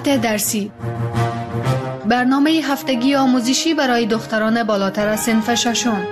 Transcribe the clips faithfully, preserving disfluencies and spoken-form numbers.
ساعت درسی، برنامه هفتگی آموزشی برای دختران بالاتر از صنف ششم.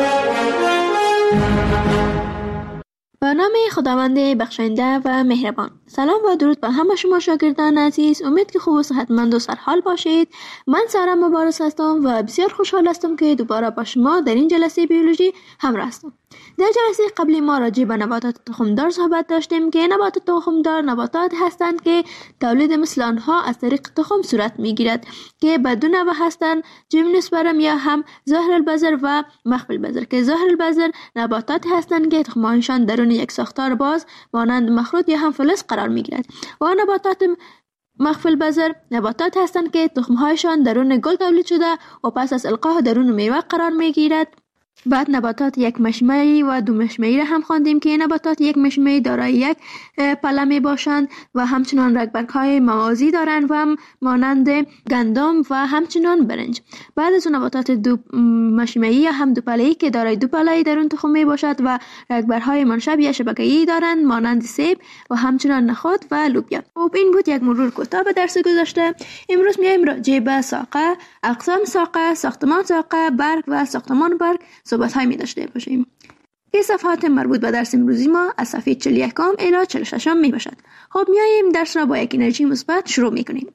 به نام خداوند بخشنده و مهربان. سلام و درود به همه شما شاگردان عزیز. امید که خوب و صحتمند و سرحال باشید. من سارا مبارز هستم و بسیار خوشحال هستم که دوباره با شما در این جلسه بیولوژی همراه هستم. در جلسه قبلی ما راجع به نباتات تخمدار صحبت داشتیم که نباتات تخمدار نباتات هستند که تولید مثل آنها از طریق تخم صورت میگیرد که به دو نوع هستند: جیمنوسپرم یا هم ظاهر البذر و مخفی البذر، که ظاهر البذر نباتات هستند که تخمهایشان درون یک ساختار باز مانند مخروط یا هم فلز قرار میگیرد و نباتات مخفی البذر نباتات هستند که تخمهایشان درون گل تولید شده و پس از القاء درون میوه قرار میگیرد. بعد نباتات یک مشمعی و دو مشمعی را هم خواندیم که نباتات یک مشمعی دارای یک پله می باشند و همچنان رگبرگ‌های موازی دارند و هم مانند گندم و همچنان برنج. بعد از نباتات دو مشمعی یا هم دو پله‌ای که دارای دو پله‌ای درون تخم می باشد و رگبرهای منشب یا شبکه‌ای دارند مانند سیب و همچنان نخود و لوبیا. خب این بود یک مرور کوتاه به درس گذشته. امروز میایم راجع به ساقه، اقسام ساقه، ساختمان ساقه، برگ و ساختمان برگ صحبت های می داشته باشیم. این صفحات مربوط به درس امروزی ما از صفحه چهل و یک الی چهل و شش می باشد. خب میاییم درس را با یک انرژی مثبت شروع می کنیم.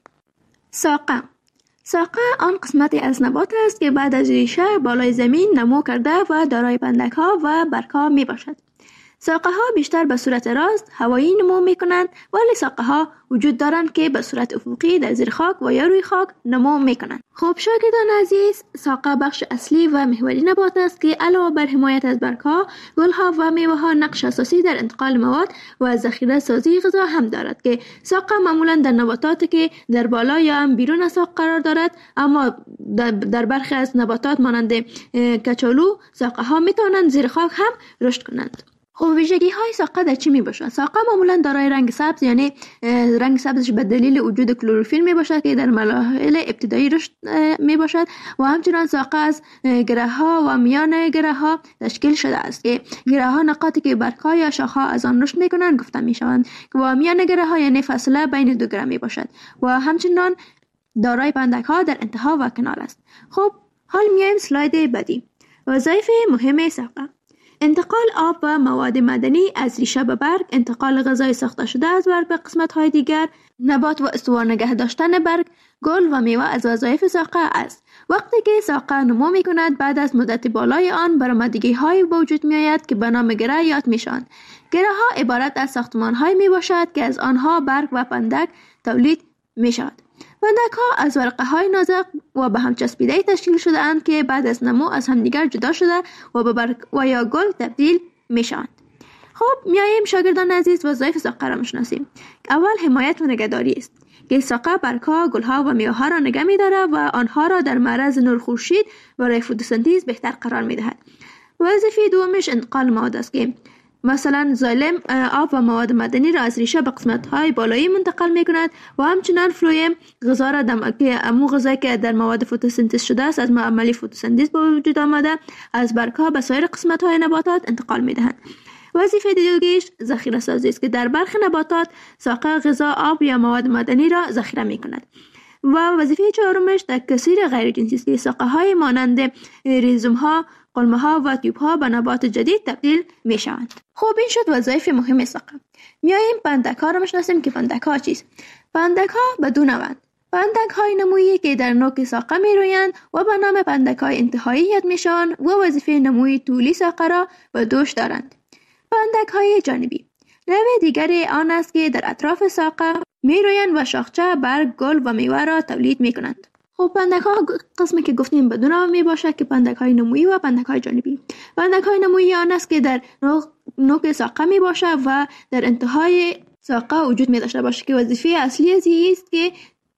ساقه ساقه آن قسمتی از نبات است که بعد از ریشه بالای زمین نمو کرده و دارای پندک ها و برگ ها می باشد. ساقه ها بیشتر به صورت راست هوایی نمو می کنند، ولی ساقه ها وجود دارند که به صورت افقی در زیر خاک و یا روی خاک نمو می کنند. خب شاگردان عزیز، ساقه بخش اصلی و محوری نبات است که علاوه بر حمایت از برگ ها، گل ها و میوه ها نقش اساسی در انتقال مواد و ذخیره سازی غذا هم دارد که ساقه معمولا در نباتاتی که در بالا یا هم بیرون از ساق قرار دارد، اما در برخی از نباتات مانند کچالو ساقه ها می توانند زیر خاک هم رشد کنند. خب ویژگی های ساقه در چی می باشد؟ ساقه معمولا دارای رنگ سبز، یعنی رنگ سبزش به دلیل وجود کلروفیل می باشد که در مراحل ابتدایی رشد می باشد و همچنان ساقه از گره ها و میان گره ها تشکیل شده است که گره ها نقاطی که برگ ها یا شاخه ها از آن رشد می کنند گفته می شوند و میان گره ها یعنی فاصله بین دو گره می باشد و همچنان دارای پندک ها در انتها و کنار است. خب حال میایم سلاید بعدی. وظایف مهم ساقه: انتقال آب و مواد معدنی از ریشه به برگ، انتقال غذای ساخته شده از برگ به قسمت‌های دیگر، نبات و استوار نگه داشتن برگ، گل و میوه از وظایف ساقه است. وقتی که ساقه نمو می کند، بعد از مدت بالای آن برآمدگی های به وجود می آید که به نام گره یاد می شوند. گره ها عبارت از ساختمان های می باشد که از آنها برگ و پندک تولید می شود. پندک ها از ورقه های نازک و به هم چسبیده تشکیل شده اند که بعد از نمو از همدیگر جدا شده و به برگ و یا گل تبدیل می شوند. خب میاییم شاگردان عزیز وظایف ساقه را میشناسیم. اول حمایت و نگهداری است که ساقه برگ ها، گل ها و میوه ها را نگه می داره و آنها را در معرض نور خورشید برای فتوسنتز بهتر قرار می دهد. وظیفه دومش انتقال مواد است که مثلا زایلم آب و مواد معدنی را از ریشه به قسمت‌های بالایی منتقل می‌کند و همچنان فلویم غذا را دم که امو غذایی که در مواد فتوسنتز شده است از عملی فتوسنتز به وجود آمده از برگ‌ها به سایر قسمت‌های نباتات انتقال می‌دهند. وظیفه دیگه‌اش ذخیره سازی است که در برخی نباتات ساقه غذا، آب یا مواد معدنی را ذخیره می‌کند. و وظیفه چهارمش تکثیر غیر جنسی است که ساقه‌های مانند ریزوم‌ها، قلمه‌ها و تیوب‌ها به نبات جدید تبدیل می‌شوند. خب این شد وظایف مهم ساقه. میاییم پندک‌ها را می‌شناسیم که پندک‌ها چیست؟ پندک‌ها به دو نوعند. پندک‌های نمویی که در نوک ساقه می‌رویند و به نام پندک‌های انتهایی یاد می‌شوند و وظیفه نموی طولی ساقه را به دوش دارند. پندک‌های جانبی نوع دیگری آن است که در اطراف ساقه می‌رویند و شاخچه، برگ، گل و میوه را تولید می‌کنند. خب پندک ها قسمی که گفتیم بدون نوع می باشد که پندک های نمویی و پندک های جانبی. پندک های نمویی آن است که در نوک ساقه می باشد و در انتهای ساقه وجود می داشته باشد که وظیفه اصلی از است که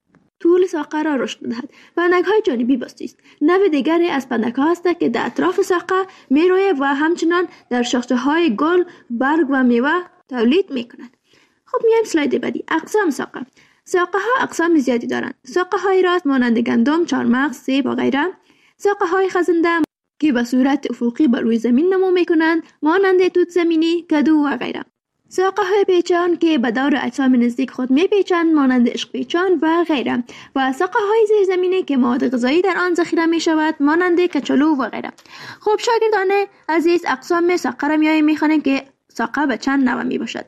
طول ساقه را رشد دهد. پندک های جانبی بسته است. نوع دیگری از پندک ها است که در اطراف ساقه می روید و همچنان در شاخچه های گل، برگ و میوه تولید می کند. خب میایم سلاید بعدی. اقسام ساقه. ساقه ها اقسام زیادی دارند. ساقه های راست مانند گندم، چهارمغز، سیب و غیره. ساقه های خزنده که به صورت افقی بر روی زمین نمو می کنند مانند توت زمینی، کدو و غیره. ساقه های پیچان که به دور اجسام نزدیک خود می پیچند مانند عشق پیچان و غیره، و ساقه های زیرزمینی که مواد غذایی در آن ذخیره می شود مانند کچالو و غیره. خب شاگردان عزیز، اقسام ساقه را میاییم میخوانیم که ساقه به چند نوع می باشد.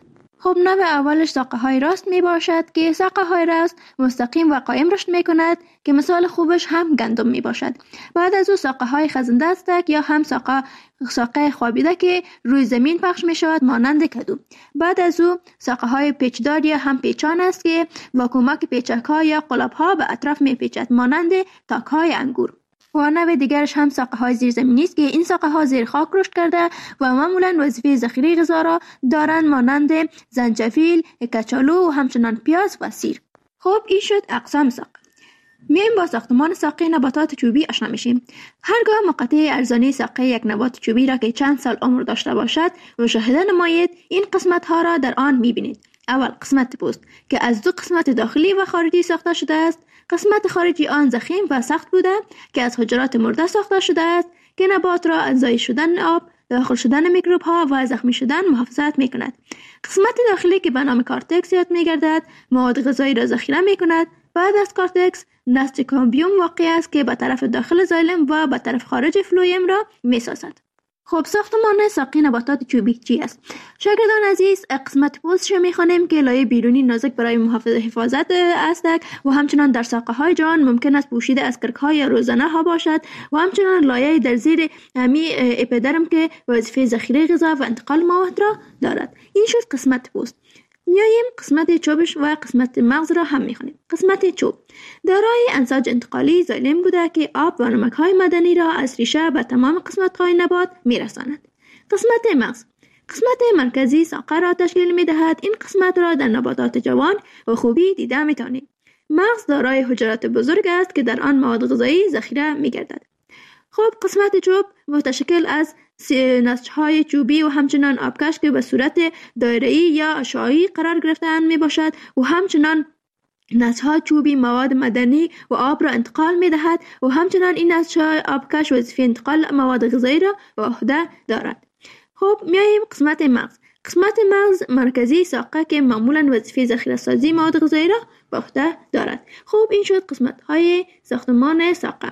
خب نوع اولش ساقه های راست می باشد که ساقه های راست مستقیم و قائم رشد می کند که مثال خوبش هم گندم می باشد. بعد از او ساقه های خزنده استک یا هم ساقه ساقه خوابیده که روی زمین پخش می شود مانند کدو. بعد از او ساقه های پیچدار یا هم پیچان است که با کمک پیچک ها یا قلاب ها به اطراف می پیچد مانند تاک های انگور. و نوع دیگرش هم ساقه های زیرزمینی است که این ساقه ها زیر خاک رشد کرده و معمولا وظیفه ذخیره غذا را دارند مانند زنجفیل، کچالو و همچنان پیاز و سیر. خب این شد اقسام ساقه. میایم با ساختمان ساقه نباتات چوبی آشنا میشیم. هرگاه مقطع ارزانی ساقه یک نبات چوبی را که چند سال عمر داشته باشد مشاهده نمایید، این قسمت ها را در آن میبینید. اول قسمت پوست که از دو قسمت داخلی و خارجی ساخته شده است. قسمت خارجی آن ضخیم و سخت بوده که از حجرات مرده ساخته شده است که نبات را از ضایع شدن آب، داخل شدن میکروب ها و زخمی شدن محافظت می کند. قسمت داخلی که به نام کارتکس یاد می گردد مواد غذایی را ذخیره می کند. بعد از کارتکس نسج کامبیوم واقع است که به طرف داخل زایلم و به طرف خارج فلویم را می سازد. خب ساختمان ساقه نباتات چوبی چی است؟ شاگردان عزیز، قسمت پوستش می خوانیم که لایه بیرونی نازک برای محافظت حفاظت است و همچنان در ساقه های جان ممکن است پوشیده از کرک های روزانه ها باشد و همچنان لایه در زیر همی اپیدرم که وظیفه ذخیره غذا و انتقال مواد را دارد. این شد قسمت پوست. میاییم قسمت چوبش و قسمت مغز را هم میخوانیم. قسمت چوب دارای انساج انتقالی زایلم بوده که آب و نمک های مدنی را از ریشه به تمام قسمت های نبات میرساند. قسمت مغز قسمت مرکزی ساقه را تشکیل میدهد. این قسمت را در نباتات جوان و خوبی دیده میتوانید. مغز دارای حجرات بزرگ است که در آن مواد غذایی ذخیره میگردد. خب قسمت چوب متشکل از نسج‌های چوبی و همچنان آبکش که به صورت دایره‌ای یا اشعاعی قرار گرفته‌اند می باشد و همچنان نسج‌های چوبی مواد مدنی و آب را انتقال می دهد و همچنان این نسج‌های آبکش وظیفه انتقال مواد غذایی را به عهده دارد. خب میاییم قسمت مغز. قسمت مغز مرکزی ساقه که معمولاً وظیفه ذخیره سازی مواد غذایی را به عهده دارد. خب این شد قسمت‌های ساختمان ساقه.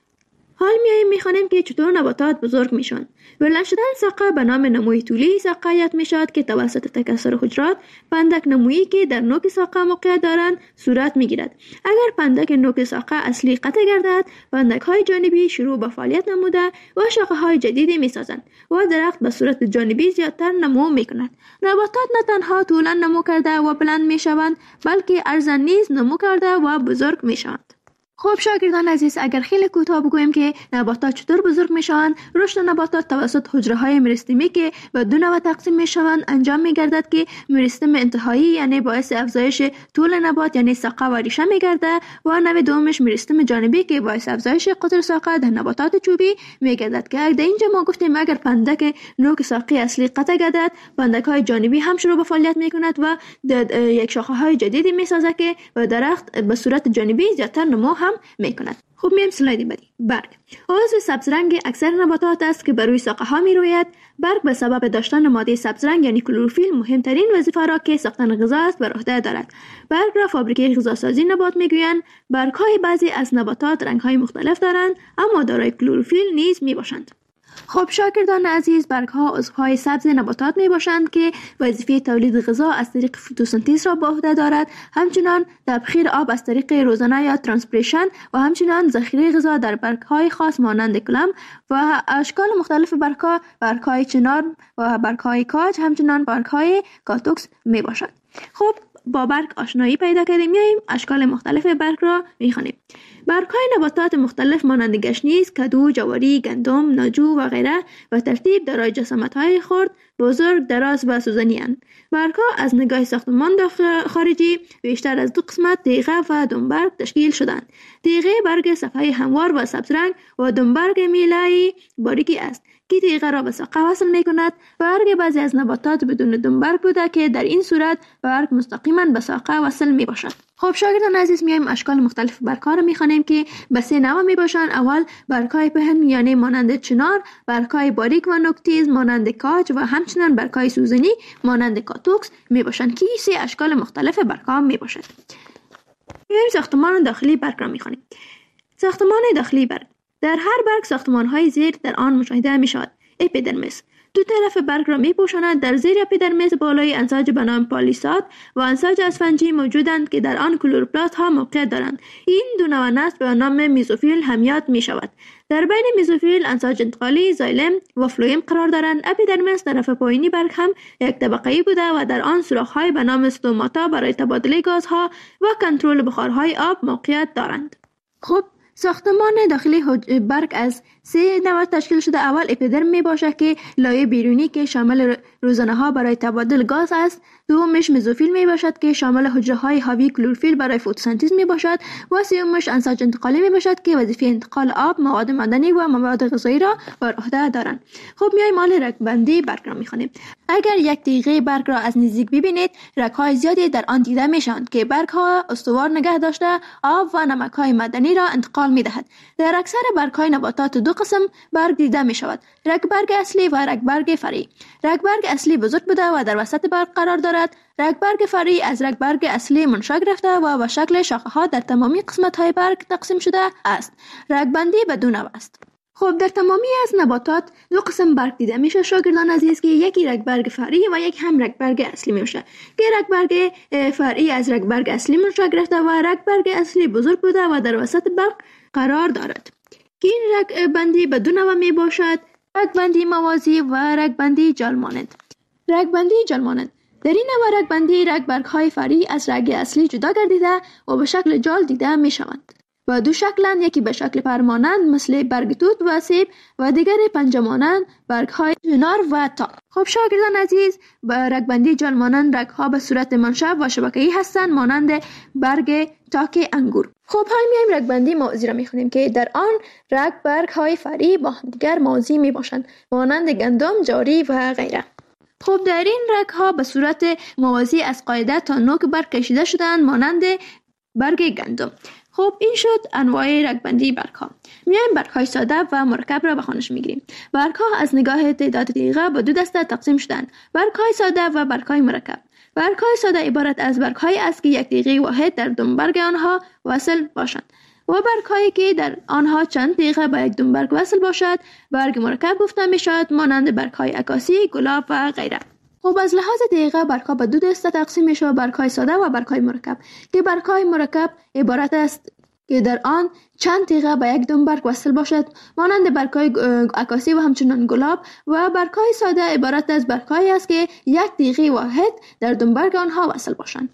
حال میاییم میخوانیم که چطور نباتات بزرگ میشن. بلند شدن ساقه به نام نموی طولی ساقه یاد میشد که توسط تکثر حجرات پندک نمویی که در نوک ساقه موقعیت دارند صورت میگیرد. اگر پندک نوک ساقه اصلی قطع گردد، پندک های جانبی شروع به فعالیت نموده و شاخه های جدیدی میسازند و درخت به صورت جانبی زیادتر نمو میکند. نباتات نه تنها طولا نمو کرده و بلند میشوند، بلکه عرضاً نیز نمو کرده و بزرگ میشوند. خب شاگردان عزیز، اگر خیلی کوتاه بگویم که نباتات چطور بزرگ میشوند، رشد نباتات توسط حجره های مریستمی که به دو نوع تقسیم میشوند انجام میگردد که مریستم انتهایی یعنی باعث افزایش طول نبات یعنی ساقه و ریشه میگرده و نوع دومش مریستم جانبی که باعث افزایش قطر ساقه در نباتات چوبی میگردد که در اینجا ما گفتیم اگر پندک نوک ساقه اصلی قطع گردد، پندک های جانبی هم شروع به فعالیت میکند و یک شاخه های جدیدی میسازد که و درخت به صورت جانبی زیادتر نمو هم میکند. خب میایم سلاید بعدی. برگ عضو سبز رنگ اکثر نباتات است که بر روی ساقه ها می روید. برگ به سبب داشتن ماده سبز رنگ یعنی کلروفیل مهمترین وظیفه را که ساختن غذا است بر عهده دارد. برگ را فابریکه غذاسازی نبات میگویند. برگ های بعضی از نباتات رنگ های مختلف دارند اما دارای کلروفیل نیز می باشند. خب شاگردان عزیز، برگ ها عضوهای سبز نباتات می باشند که وظیفه تولید غذا از طریق فتوسنتز را به عهده دارد، همچنان تبخیر آب از طریق روزانه یا ترانسپیریشن و همچنان ذخیره غذا در برگ های خاص مانند کلم و اشکال مختلف برگ ها، برگ های چنار و برگ های کاج، همچنان برگ های کاتوکس می باشد. خب با برگ آشنایی پیدا کردیم، میاییم اشکال مختلف برگ را میخوانیم. برگ های نباتات مختلف مانند گشنیز، کدو، جواری، گندم، ناجو و غیره و ترتیب دارای جسامت های خرد، بزرگ، دراز و سوزنی اند. برگ ها از نگاه ساختمان داخل خارجی بیشتر از دو قسمت تیغه و دنبرگ تشکیل شدند. تیغه برگ صفحه هموار و سبز رنگ و دنبرگ میلایی باریکی است که تیغه را به ساقه وصل می کند. برگ بعضی از نباتات بدون دنبرگ بوده که در این صورت برگ مستقیما به ساقه وصل می باشد. خب شاگردان عزیز، میایم اشکال مختلف برگ‌ها رو میخوانیم که به سه نوع میباشند. اول برگ‌های پهن یعنی مانند چنار، برگ‌های باریک و نوک‌تیز مانند کاج و همچنین برگ‌های سوزنی مانند کاتوکس میباشند که سه اشکال مختلف برگ‌ها میباشد. میایم ساختمان داخلی برگ را میخوانیم. ساختمان داخلی برگ: در هر برگ ساختمان‌های زیر در آن مشاهده میشود. اپیدرمیس دو طرف برگ را میپوشاند. در زیر اپیدرمیس بالای انساج به نام پالیساد و انساج اسفنجی موجودند که در آن کلوروپلاست ها موقعیت دارند. این دو نوع نسل به نام میزوفیل همیات می شود. در بین میزوفیل انساج انتقالی زایلم و فلویم قرار دارند. اپیدرمیس طرف پایینی برگ هم یک طبقه‌ای بوده و در آن سوراخ‌های به نام استوماتا برای تبادله گازها و کنترل بخارهای آب موقعیت دارند. خب ساختمان داخلی برگ از سه نوع تشکیل شده. اول اپیدرم می باشد که لایه بیرونی که شامل روزنه ها برای تبادل گاز است. دومش مزوفیل می باشد که شامل حجره های حاوی کلروفیل برای فتوسنتز می باشد و سومش انساج انتقالی می باشد که وظیفه انتقال آب، مواد معدنی و مواد غذایی را بر عهده دارند. خب میایم مال رگبندی برگ را می خوانیم. اگر یک تیغه برگ را از نزدیک ببینید، رگ‌های زیادی در آن دیده میشوند که برگ ها استوار نگه داشته آب و نمک های معدنی را انتقال می دهد. در اکثر برگ های نباتات دو قسم برگ دیده می شود: رگ برگ اصلی و رگ برگ فرعی. رگ برگ اصلی بزرگ بوده و در وسط برگ قرار دارد. رگ برگ فرعی از رگ برگ اصلی منشأ گرفته و به شکل شاخه ها در تمامی قسمت های برگ تقسیم شده است. رگ بندی به دو نوع است. خب در تمامی از نباتات دو قسم برگ دیده میشه شاگردان عزیز که یکی رگ برگ فرعی و یک هم رگ برگ اصلی میشه که رگ برگ فرعی از رگ برگ اصلی منشأ گرفته و رگ برگ اصلی بزرگ بوده و در وسط برگ قرار دارد که این رگ بندی به دو نوع می باشد: رگ بندی موازی و رگ بندی جال مانند. رگ بندی جال مانند: در این نوع رگ بندی رگ برگ های فرعی از رگ اصلی جدا گردیده و به شکل جال دیده می شوند و دو شکلند، یکی به شکل پرمانند مثل برگ توت و سیب و دیگر پنجه مانند برگ های چنار و تاک. خب شاگردان عزیز، به رگ بندی جال مانند رگ ها به صورت منشأ و شبکه‌ای هستند مانند برگ تاک انگور. خب های میایم رگ بندی موازی را میخونیم که در آن رگ برگ های فرعی با دیگر موازی می باشند مانند گندم، جاری و غیره. خب در این رگ ها به صورت موازی از قاعده تا نوک برگ کشیده شدند مانند برگ گندم. خب این شد انواع رگبندی برگ ها. میایم برگ های ساده و مرکب را به خوانش میگیریم. برگ ها از نگاه تعداد تیغه به دو دسته تقسیم شدند: برگ های ساده و برگ های مرکب. برگ های ساده عبارت از برگ های است که یک تیغه واحد در دنبرگ آنها وصل باشند و برگ هایی که در آنها چند تیغه به یک دنبرگ وصل باشد برگ مرکب گفته می شود مانند برگ های عکاسی، گلاب و غیره. خب از لحاظ دقیقه برگ ها به دو دسته تقسیم می شود: برگ های ساده و برگ های مرکب که برگ های مرکب عبارت است که در آن چند تیغه به یک دنبرگ وصل باشد مانند برگ های عکاسی و همچنان گلاب، و برگ های ساده عبارت از برگ هایی است که یک تیغه واحد در دنبرگ آنها وصل باشند.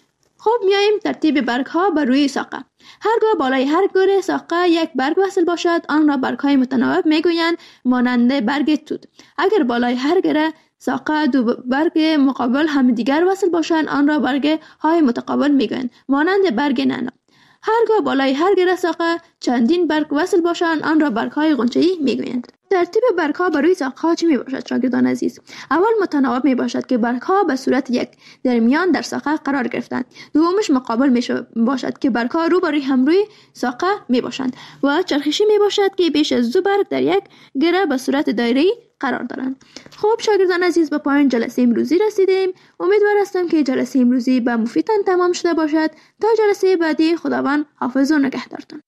خب میاییم ترتیب برگ ها بر روی ساقه. هرگاه بالای هر گره ساقه یک برگ وصل باشد آن را برگ های متناوب میگویند مانند برگ توت. اگر بالای هر گره ساقه دو برگ مقابل هم دیگر وصل باشند آن را برگ های متقابل میگویند مانند برگ نعنا. هرگاه بالای هر گره ساقه چندین برگ وصل باشند آن را برگ های غنچه‌ای میگویند. ترتیب برگ ها بر روی ساقه ها چی می باشد شاگردان عزیز؟ اول متناوب می باشد که برگ ها به صورت یک در میان در ساقه قرار گرفتند. دومش مقابل می باشد که برگ ها روبروی هم روی ساقه می باشند و چرخشی می باشد که بیش از دو برگ در یک گره به صورت دایره‌ای قرار دارند. خب شاگردان عزیز، به پایان جلسه امروزی رسیدیم. امیدوار هستم که جلسه امروزی به مفیدتان تمام شده باشد. تا جلسه بعدی خداوند حافظ و نگهدارتان.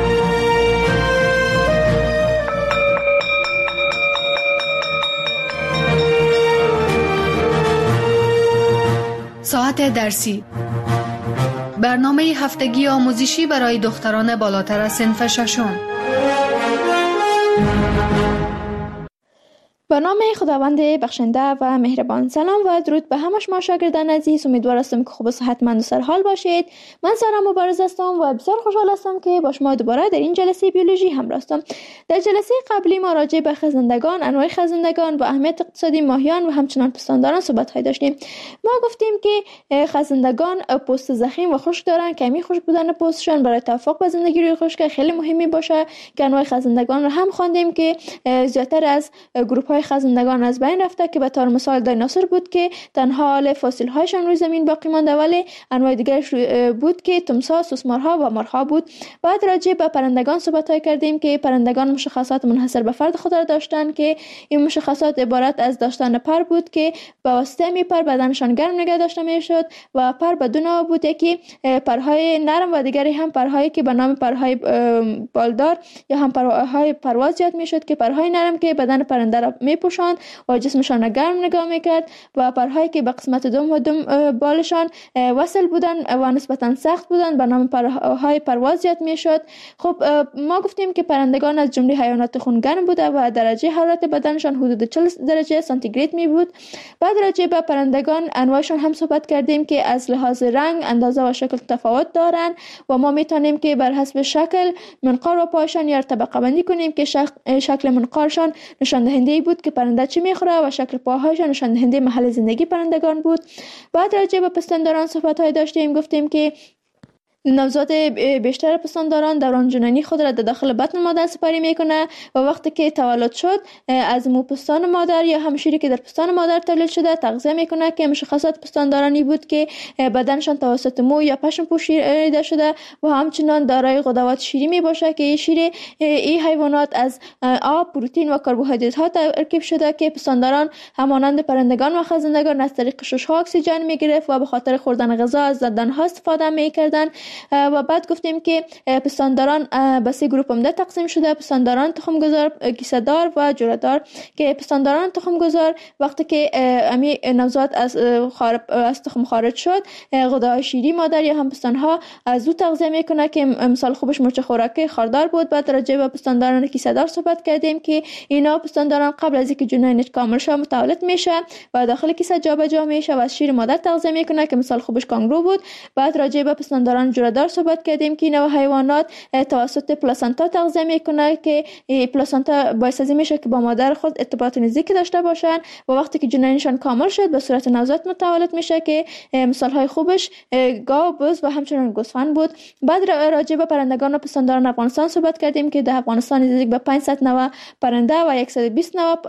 ساعت درسی، برنامه هفتگی آموزشی برای دختران بالاتر از صنف ششم. به نام خداوند بخشنده و مهربان. سلام و درود به همه شما شاگردان عزیز. امیدوار هستم که خوب و صحتمند و سرحال باشید. من سارا مبارز هستم و بسیار خوشحال هستم که با شما دوباره در این جلسه بیولوژی همراه هستم. در جلسه قبلی ما راجع به خزندگان، انواع خزندگان و اهمیت اقتصادی ماهیان و همچنان پستانداران صحبت های داشتیم. ما گفتیم که خزندگان پوست ضخیم و خشک دارن. کمی خشک بودن پوستشان برای توافق با زندگی روی خشک خیلی مهمی باشه که انواع خزندگان رو هم خواندیم که زیاتر از گروه های های خزندگان از بین رفته که به طور مثال دایناسور بود که تنها حال فسیل هایشان روی زمین باقی مانده، ولی انواع دیگر بود که تمساح، سوسمارها و مارها بود. بعد راجع به پرندگان صحبت های کردیم که پرندگان مشخصات منحصر به فرد خود را داشتند که این مشخصات عبارت از داشتن پر بود که به واسطه می پر بدنشان گرم نگه داشته می شد و پر به دو نوع بود، یکی پرهای نرم و دیگری هم پرهایی که به نام پرهای بالدار یا هم پرهای پرواز یاد می شد که پرهای نرم که بدن پرنده را می پوشاند و جسمشان را گرم نگاه می کرد و پرهایی که به قسمت دوم و دوم بالشان وصل بودند و نسبتا سخت بودند به نام پرهای پرواز یاد می شد. خب ما گفتیم که پرندگان از جمله حیوانات خونگرم بوده و درجه حرارت بدنشان حدود چهل درجه سانتیگراد می بود. بعد راجع به پرندگان انواعشان هم صحبت کردیم که از لحاظ رنگ، اندازه و شکل تفاوت دارند و ما می توانیم که بر حسب شکل منقار و پایشان یا طبقه بندی کنیم که شکل منقارشان نشان دهنده بود که پرنده چی میخوره و شکل پاهایشان نشان دهنده محل زندگی پرندگان بود. بعد راجع به پستانداران صحبت های داشتیم، گفتیم که نوزاد بیشتر پستانداران دوران جنینی خود را در داخل بطن مادر سپری میکنه و وقتی که تولد شد از مو پستان مادر یا هم شیری که در پستان مادر تولید شده تغذیه میکنه که مشخصات پستاندارانی بود که بدنشان توسط مو یا پشم پوشیده شده و همچنان دارای غدوات شیری می باشه که شیر این حیوانات از آب، پروتئین و کربوهیدرات ها ترکیب شده که پستانداران همانند پرندگان و خزندگان از طریق شش ها اکسیژن میگرفت و به خاطر خوردن غذا از دندان ها استفاده میکردن. و بعد گفتیم که پستانداران به سه گروه عمده تقسیم شده: پستانداران تخمگذار، کیسه‌دار و جره‌دار. که پستانداران تخمگذار وقتی که امی نوزاد از خارج از تخم خارج شد، غدای شیری مادر یا هم پستانها از او تغذیه میکنه که مثال خوبش مرچ خوراکی خاردار بود. بعد راجع به پستانداران کیسه‌دار صحبت کردیم که اینا پستانداران قبل از اینکه جنینش کامل شه متولد میشه و داخل کیسه جابجا میشه و از شیر مادر تغذیه میکنه که مثال خوبش کانگرو بود. بعد راجع به پستانداران جره‌دار صحبت کردیم که اینا حیوانات توسط پلاسنتا تغذیه میکنه که پلاسنتا باعث از میشه که با مادر خود ارتباط نزدیکی داشته باشن و وقتی که جنینشان کامل شد به صورت نوزاد متولد میشه که مثال های خوبش گاو، بز و همچنین گوسفند بود. بعد راجع به پرندگان و پستانداران افغانستان صحبت کردیم که در افغانستان نزدیک به پانصد نوع پرنده و صد و بیست نوع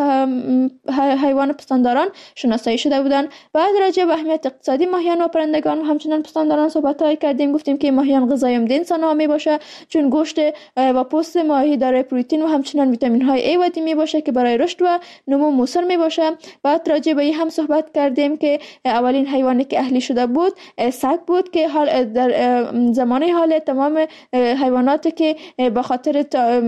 حیوان پستانداران شناسایی شده بودند. بعد راجع به اهمیت اقتصادی ماهیان و پرندگان و همچنین پستانداران صحبت های کردیم. گفتیم که ماهیان غذای عمده انسان ها می باشه چون گوشت و پوست ماهی دارای پروتئین و همچنین ویتامین های ای و دی می باشه که برای رشد و نمو موثر می باشه. بعد راجع به این هم صحبت کردیم که اولین حیوانی که اهلی شده بود سگ بود که حال در زمانه حال تمام حیواناتی که به خاطر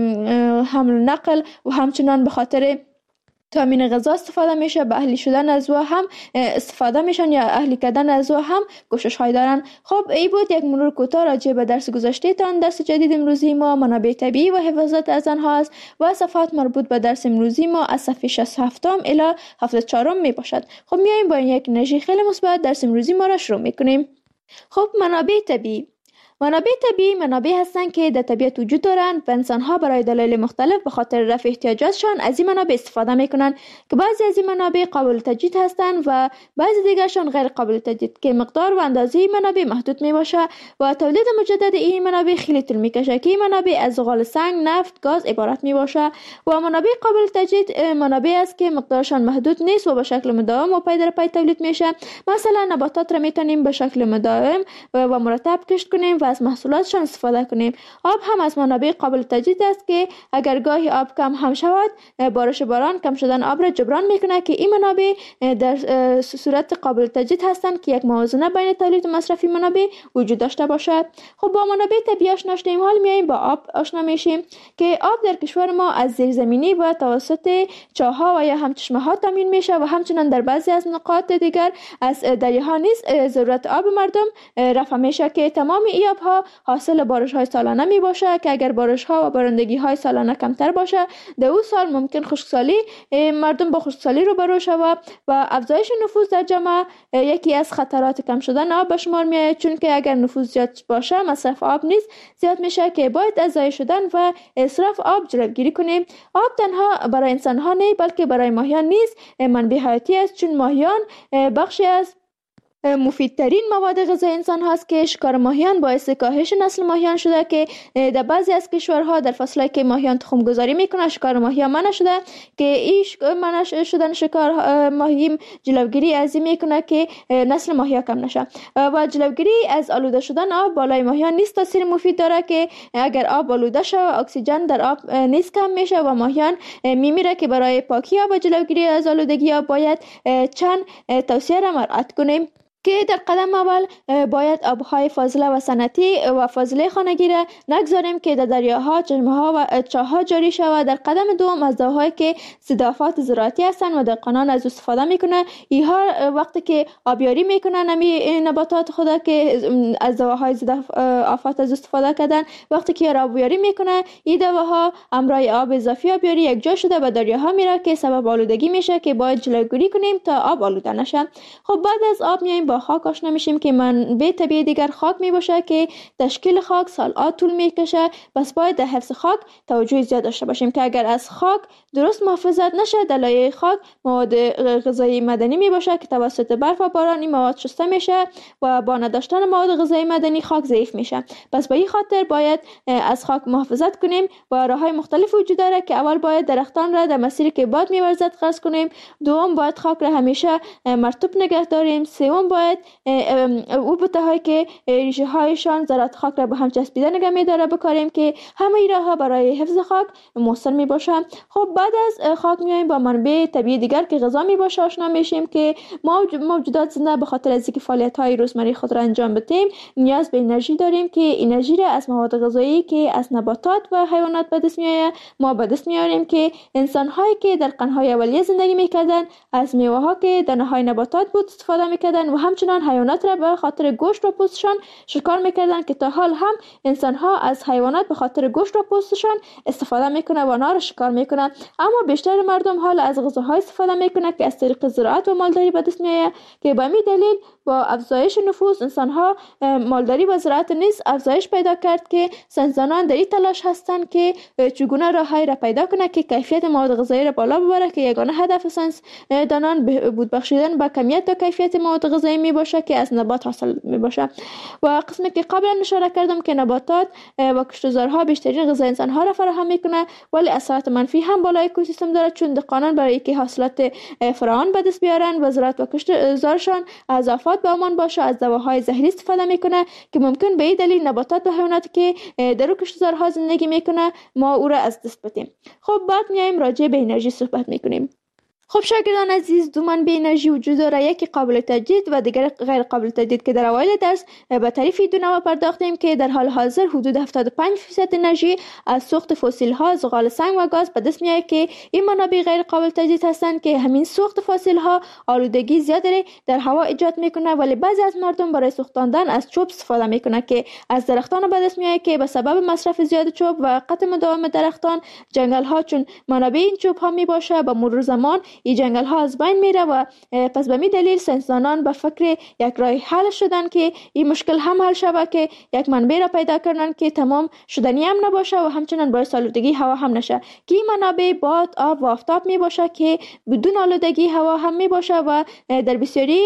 حمل نقل و همچنین به خاطر تامین غذا استفاده میشه به اهلی شدن از او هم استفاده میشن یا اهلی کردن از او هم کوشش های دارن. خب این بود یک مرور کوتاه راجع به درس گذشته تان. درس جدید امروزی ما منابع طبیعی و حفاظت از آنها است و صفحات مربوط به درس امروزی ما از صفحه شصت و هفت الی هفتاد و چهار می باشد. خب میایم با یک انرژی خیلی مثبت درس امروزی ما را شروع میکنیم. خب منابع طبیعی منابع طبیعی منابع هستند که در طبیعت وجود دارند و انسان‌ها برای دلایل مختلف به خاطر رفع احتیاجاتشان از این منابع استفاده می‌کنند که بعضی از این منابع قابل تجدید هستند و بعضی دیگرشان غیر قابل تجدید که مقدار و اندازه این منابع محدود میباشه و تولید مجدد این منابع خیلی طول میکشه که این منابع از زغال سنگ، نفت، گاز عبارت میباشه و منابع قابل تجدید منابع است که مقدارشان محدود نیست و به شکل مداوم و پی در پی تولید میشه. مثلا نباتات را میتونیم به شکل مداوم و مرتب کشت کنیم و از محصولاتشان استفاده کنیم. آب هم از منابع قابل تجدید است که اگر گاهی آب کم هم شود، بارش باران کم شدن آب را جبران میکنه که این منابع در صورت قابل تجدید هستند که یک موازنه بین تولید و مصرف منابع وجود داشته باشد. خب با منابع طبیعی آشنا شدیم، حال میایم با آب آشنا میشیم که آب در کشور ما از زیرزمینی و توسط چاه‌ها و یا هم چشمه‌ها تامین میشه و همچنین در بعضی از نقاط دیگر از دریاها نیز ضرورت آب مردم رفع میشه که تمام این آبها حاصل بارش های سالانه می باشه که اگر بارش ها و بارندگی های سالانه کمتر باشه در اون سال ممکن خشکسالی مردم با خشکسالی روبرو شود و افزایش نفوذ در جامعه یکی از خطرات کم شدن آب به شمار می آید، چون که اگر نفوذ زیاد باشه مصرف آب نیز زیاد میشه که باید از ضایع شدن و اسراف آب جلوگیری کنیم. آب تنها برای انسان ها نه بلکه برای ماهیان نیز منبع حیاتی است، چون ماهیان بخشی از مفیدترین مواد غذایی انسان هاست که شکار ماهیان باعث کاهش نسل ماهیان شده که در بعضی از کشورها در فصلی که ماهیان تخم گذاری میکنه شکار ماهیان منع شده که ایش منع شدن شکار ماهی جلوگیری از این میکنه که نسل ماهی کم نشه و جلوگیری از آلوده شدن آب بالای ماهیان نیست تاثیر مفید داره که اگر آب آلوده شه و اکسیژن در آب نیست کم میشه و ماهیان میمیره که برای پاکی آب و جلوگیری از آلودگی آب باید چند توصیه را مراعات کنیم که در قدم اول باید آبهای فاضله و صنعتی و فاضله خانگی را نگذاریم که در دریاها، چشمه‌ها و چاه‌ها جاری شود. در قدم دوم از دواهایی که ضد آفات زراعتی هستند و دهقانان از استفاده میکنه اینها وقتی که آبیاری میکنن نمی نباتات خود که از دواهای ضد آفات از استفاده کردن وقتی که آبیاری میکنه این دواها همراه آب اضافی آبیاری یک جا شده به دریاها میره که سبب آلودگی میشه که باید جلوگیری کنیم تا آب آلوده نشه. خب بعد از آب میایم با خاک آشنا میشیم که منبع طبیعی دیگر خاک میباشه که تشکیل خاک سال‌ها طول میکشه. بس باید در حفظ خاک توجه زیاد داشته باشیم که اگر از خاک درست محافظت نشه در لایه خاک مواد غذایی معدنی میباشه که توسط برف و باران این مواد شسته میشه و با نداشتن مواد غذایی معدنی خاک ضعیف میشه. پس به این خاطر باید از خاک محافظت کنیم و راههای مختلف وجود داره که اول باید درختان را در مسیری که باد میورزد قصد کنیم، دوم باید خاک را همیشه مرطوب نگه داریم، سوم باید او بوته‌هایی که ریشه هایشان ذرات خاک را به هم چسبیده نگه می‌داره بکاریم که همه این راه‌ها برای حفظ خاک مؤثر میباشه. خب بعد از خاک میایم با منبع طبیعی دیگر که غذا میباشه آشنا میشیم که ما موجودات زنده به خاطر از اینکه فعالیت‌های روزمره خود را انجام بدیم نیاز به انرژی داریم که انرژی را از مواد غذایی که از نباتات و حیوانات به دست میآید ما به دست میاریم که انسان‌هایی که در قرن‌های اولیه زندگی میکردن از میوه‌ها که دانه‌های نباتات بود استفاده میکردن و همچنان حیوانات را به خاطر گوشت و پوستشان شکار میکردن که تا حال هم انسان‌ها از حیوانات به خاطر گوشت و پوستشان استفاده میکنه و آنها را شکار میکنه. اما بیشتر مردم حال از غذاهای استفاده میکنه که از طریق زراعت و مالداری به دست میآید که به همین دلیل با افزایش نفوس انسان‌ها مالداری و زراعت نیز افزایش پیدا کرد که ساینسدانان در این تلاش هستند که چگونه راههایی را پیدا کنه که کیفیت مواد غذایی را بالا ببره که یگانه هدف ساینسدانان بهبود بخشیدن به کمیت و کیفیت مواد غذایی می باشه که از نبات حاصل می باشه. و قسمی که قبلا اشاره کردم که نباتات و کشتزارها بیشترین غذای انسان‌ها را فراهم میکنه ولی اثرات منفی هم بالای اکوسیستم داره چون دهقانان برای اینکه حاصلات فراوان به دست بیارن و زراعت و کشتزارشان از آفات به امان باشه از دواهای زهری استفاده میکنه که ممکن به این دلیل نباتات و حیواناتی که در کشتزارها زندگی میکنه ما او را از دست بدیم. خب بعد میایم راجع به انرژی صحبت میکنیم. خب شاگردان عزیز دو منبع انرژی وجود داره، یکی قابل تجدید و دیگر غیر قابل تجدید که در اوایل درس به تعریف دو نوع پرداختیم که در حال حاضر حدود هفتاد و پنج درصد انرژی از سوخت فسیل ها زغال سنگ و گاز به دست میاد که این منابع غیر قابل تجدید هستند که همین سوخت فسیل ها آلودگی زیادی در هوا ایجاد میکنه ولی بعضی از مردم برای سوختاندن از چوب استفاده میکنه که از درختان به دست میاد که به سبب مصرف زیاد چوب و قطع مداوم درختان جنگل ها چون منابع این چوب ها می باشه به مرور زمان این جنگل ها از بین میره و پس به می دلیل ساینسدانان به فکر یک راه حل شدن که این مشکل هم حل شود که یک منبع را پیدا کردن که تمام شدنی هم نباشه و همچنین باعث آلودگی هوا هم نشه که این منابع باد، آب و آفتاب می باشه که بدون آلودگی هوا هم می باشه و در بسیاری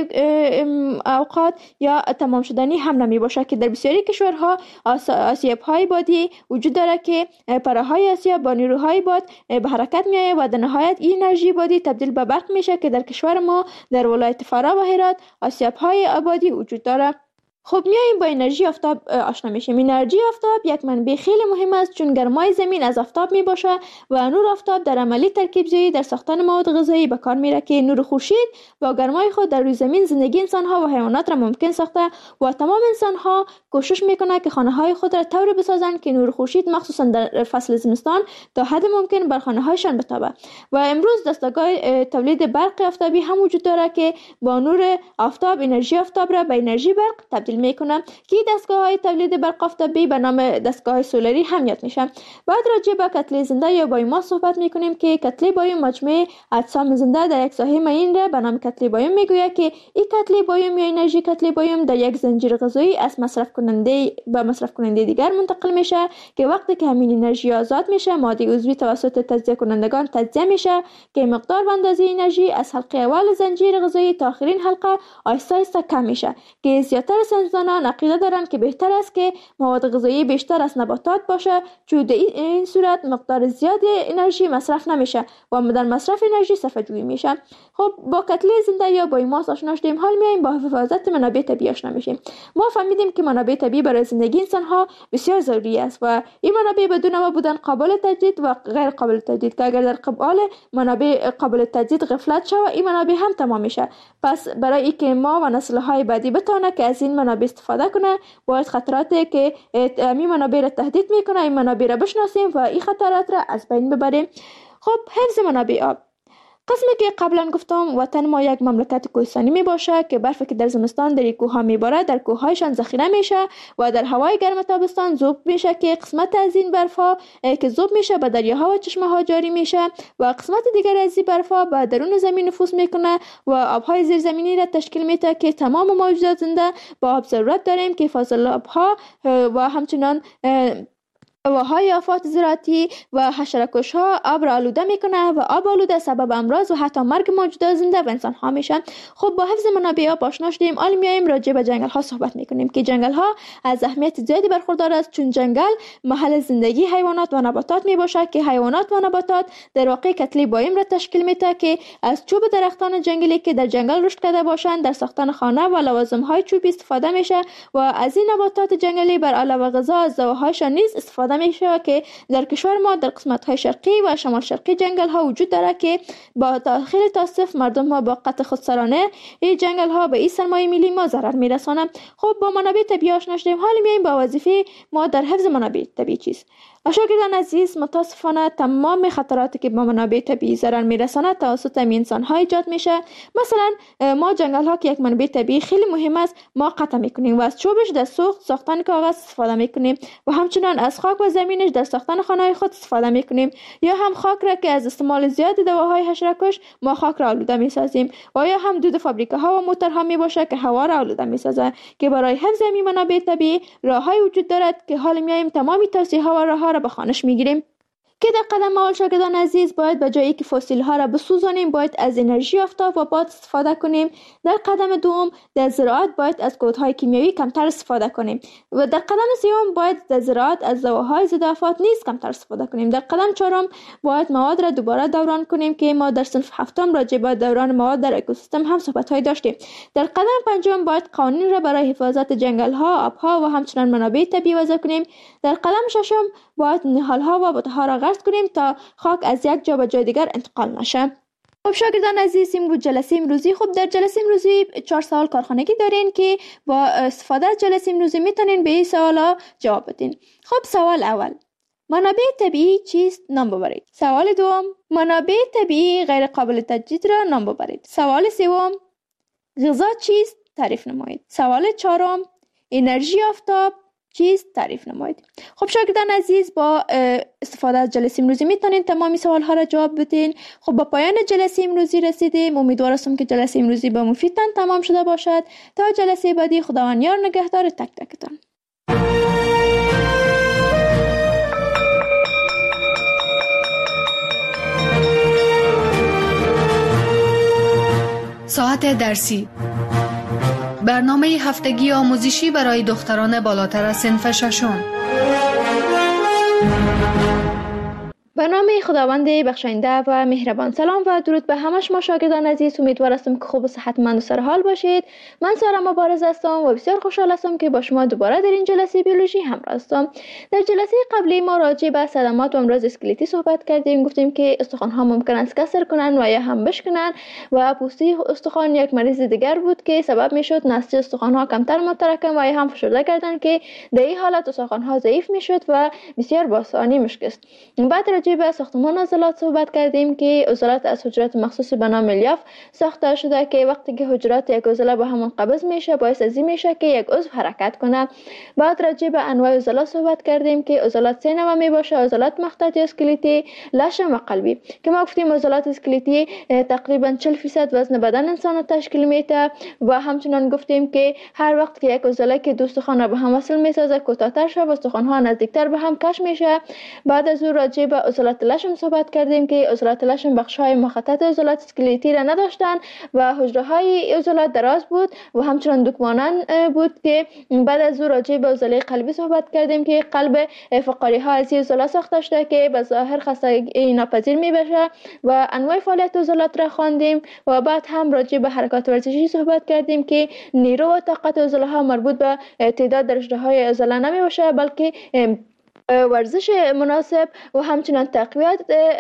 اوقات یا تمام شدنی هم نمی باشه که در بسیاری کشورها آسیاب های بادی وجود داره که پرههای آسیاب با نیروهای باد به حرکت می آید و در نهایت این انرژی بادی تبدیل به برق میشه که در کشور ما در ولایت فرا و هرات آسیاب های آبادی وجود داره. خب میایم با انرژی آفتاب آشنا میشیم. انرژی آفتاب یک منبع خیلی مهم است چون گرمای زمین از آفتاب میباشه و نور آفتاب در عملی ترکیب زایی در ساختن مواد غذایی به کار میره که نور خورشید با گرمای خود در روی زمین زندگی انسان ها و حیوانات را ممکن ساخته و تمام انسان ها کوشش میکنه که خانه های خود را طوری بسازند که نور خورشید مخصوصا در فصل زمستان تا حد ممکن بر خانه هایشان بتابه. و امروز دستگاه تولید برق آفتابی هم وجود داره که با نور آفتاب انرژی آفتاب را به انرژی برق تبدیل تشکیل میکنه که دستگاه های تولید برق آفتابی به نام دستگاه سولری هم یاد میشه. بعد راجع به کتله زنده یا بایوماس صحبت میکنیم که کتله بایوم مجموعه اجسام زنده در یک ساحه معین را به نام کتله بایوم میگوید که این کتله بایوم یا انرژی کتله بایوم در یک زنجیر غذایی از مصرف کننده به مصرف کننده دیگر منتقل میشه که وقتی که همین انرژی آزاد میشه ماده عضوی توسط تجزیه کنندگان تجزیه میشه که مقدار و اندازه انرژی از حلقه اول زنجیر غذایی تا آخرین حلقه آهسته آهسته کم میشه که زیاتر ساینسدانان عقیده دارند که بهتر است که مواد غذایی بیشتر از نباتات باشه چون در این صورت مقدار زیادی انرژی مصرف نمیشه و در مصرف انرژی صرفه جویی میشه. خب با کتله زنده یا بایوماس آشنا شدیم، حال میایم با حفاظت منابع طبیعی آشنا میشیم. ما فهمیدیم که منابع طبیعی برای زندگی انسان ها بسیار ضروری است و این منابع بدون ما بودن قابل تجدید و غیر قابل تجدید که اگر در قبال منابع قابل تجدید غفلت شود این منابع هم تمام میشه. پس برای اینکه ما و نسل های بعدی بتونه که از این منابع استفاده کنه باید خطراتی که این منابع را تهدید میکنه این منابع را بشناسیم و این خطرات را از بین ببریم. خب حفظ منابع آب. قسمی که قبلا گفتم وطن ما یک مملکت کوهستانی می باشه که برفی که در زمستان در کوه ها می باره در کوه هایشان ذخیره میشه و در هوای گرم تابستان ذوب میشه که قسمت از این برف ها که ذوب میشه به دریاها و چشمه ها جاری میشه و قسمت دیگر از این برف ها به درون زمین نفوذ میکنه و آبهای زیرزمینی را تشکیل میده که تمام موجودات زنده با آب ضرورت داریم که فاضل آب ها و همچنان هواهای آفات زراعتی و حشره‌کش ها آب را آلوده میکنه و آب آلوده سبب امراض و حتی مرگ موجودات زنده و انسان ها میشن. خب با حفظ منابع آب آشنا شدیم، حالا میایم راجع به جنگل ها صحبت میکنیم که جنگل ها از اهمیت زیادی برخوردار است چون جنگل محل زندگی حیوانات و نباتات میباشه که حیوانات و نباتات در واقع کتله بایوم را تشکیل میده که از چوب درختان جنگلی که در جنگل رشد کرده باشند در ساختن خانه و لوازم های چوبی استفاده میشه و از این نباتات جنگلی بر علاوه غذا از دواهایشان نیز استفاده میشه که در کشور ما در قسمت های شرقی و شمال شرقی جنگل ها وجود داره که با خیلی تاسف مردم ها با قطع خودسرانه این جنگل ها به این سرمایه ملی ما ضرر میرسانه. خب با منابع طبیعی آشنا شدیم، حالا میایم با وظیفه ما در حفظ منابع طبیعی چیست. شاگردان عزیز، متاسفانه تمام خطراتی که با منابع طبیعی ضرر میرسانه توسط انسان ها ایجاد میشه. مثلا ما جنگل ها که یک منبع طبیعی خیلی مهم است ما قطع میکنیم و از چوبش در سوخت ساختن کاغذ استفاده میکنیم و همچنان از خاک و زمینش در ساختن خانه خود استفاده میکنیم یا هم خاک را که از استعمال زیاد دواهای حشره‌کش ما خاک را آلوده میسازیم و یا هم دود فابریکه ها و موتورها میباشه که هوا را آلوده میسازه که برای حفظ این منابع طبیعی راههای وجود دارد که حالا میایم تمامی توصیه ها و راهها را به خوانش میگیریم. که در قدم اول شاگردان عزیز باید به جایی که فسیل ها را بسوزانیم باید از انرژی آفتاب و باد استفاده کنیم. در قدم دوم در زراعت باید از کودهای کیمیایی کمتر استفاده کنیم و در قدم سوم باید در زراعت از دواهای ضد آفات نیز کمتر استفاده کنیم. در قدم چهارم باید مواد را دوباره دوران کنیم که ما در صنف هفتم راجع به دوران مواد در اکوسیستم هم صحبت های داشتیم. در قدم پنجم باید قوانین را برای حفاظت جنگل ها، آبها و همچنین منابع طبیعی وضع کنیم. در قدم ششم باید نهال ها و بوته را غرس کنیم تا خاک از یک جا به جای دیگر انتقال نشه. خب شاگردان عزیز، این بود جلسه امروزی. خب در جلسه امروزی چهار سوال کارخانگی دارین که با استفاده از جلسه امروزی میتونین به این سوالا جواب بدین. خب سوال اول، منابع طبیعی چیست؟ نام ببرید. سوال دوم، منابع طبیعی غیر قابل تجدید را نام ببرید. سوال سوم، غذا چیست؟ تعریف نمایید. سوال چهارم، انرژی آفتاب چیست؟ تعریف نمایید. خب شاگردان عزیز، با استفاده از جلسه امروزی میتونین تمامی سوال ها را جواب بدین. خب با پایان جلسه امروزی رسیدیم. امیدوارم که جلسه امروزی به مفیدتان تمام شده باشد. تا جلسه بعدی، خداوند یار نگهدار تک تکتان. ساعت درسی، برنامه هفتگی آموزشی برای دختران بالاتر از صنف ششم. به نام خداوند بخشاینده و مهربان. سلام و درود به همه شما شاگردان عزیز. امیدوارم که خوب و صحتمند و سرحال باشید. من سارا مبارز هستم و بسیار خوشحال هستم که با شما دوباره در این جلسه بیولوژی همراه هستم. در جلسه قبلی ما راجع به صدمات و امراض اسکلتی صحبت کردیم. گفتیم که استخوان ها ممکن است کسر کنن و یا هم بشکنن و پوسته استخوان یک مریض دیگر بود که سبب میشد نسج استخوان ها کمتر متراکم و یا هم فشرده کردن که در این حالت استخوان ها ضعیف میشد و بسیار با آسانی میشکست. بعد راجع به ساختمان عضلات صحبت کردیم که عضلات از حجرات مخصوص به نام الیاف ساخته شده که وقتی که حجرات یک عضله به هم قبض میشه باعث از این میشه که یک عضو حرکت کنه. بعد راجع به انواع عضلات صحبت کردیم که عضلات سه نوع می باشه: عضلات مخططی، اسکلتی، لشم و قلبی. که ما گفتیم عضلات اسکلتی تقریبا چهل درصد وزن بدن انسان تشکیل میده و همچنان گفتیم که هر وقت که یک عضله که دو استخوان را به هم وصل میسازه کوتاه‌تر شده و استخوان ها نزدیکتر به هم کش میشه. بعد از اون راجع به عضلات لشم صحبت کردیم که عضلات لشم بخش های مخطط عضلات اسکلتی را نداشتن و حجره های عضلات دراز بود و همچنان دکمانند بود. که بعد از اون راجع به عضله قلبی صحبت کردیم که قلب فقاری ها از عضله ساخته شده که به ظاهر خستگی ناپذیر می بشه و انواع فعالیت عضلات را خواندیم. و بعد هم راجع به حرکات ورزشی صحبت کردیم که نیرو و طاقت عضله ها مربوط به تعداد درجه های عضله نمی باشه بلکه ورزش مناسب و همچنان تقویت